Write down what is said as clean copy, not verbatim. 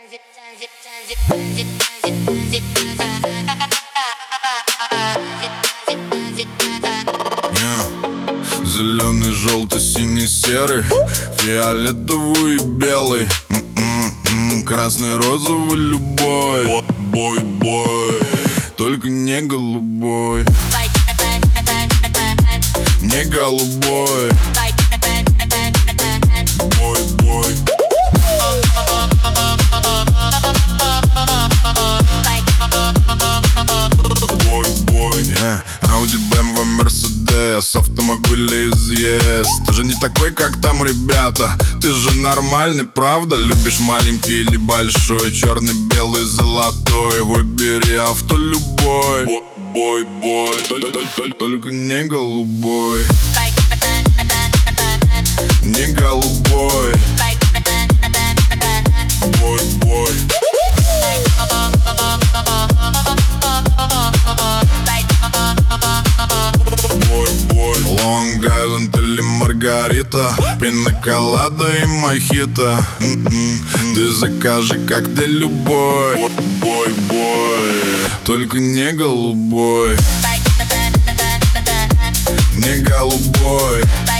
Зеленый, желтый, синий, серый, фиолетовый и белый, красный, розовый, любой. Бой, только не голубой. Не голубой. Бой. Ауди, БМВ, Мерседес, автомобили из ЕС. Ты же не такой, как там ребята. Ты же нормальный, правда? Любишь маленький или большой, черный, белый, золотой. Выбери авто любой. Бой, только не голубой. Не голубой. Бой. Лонг Айленд или Маргарита, пина-колада и мохито. Ты закажи коктейль любой. Бой, только не голубой. Не голубой.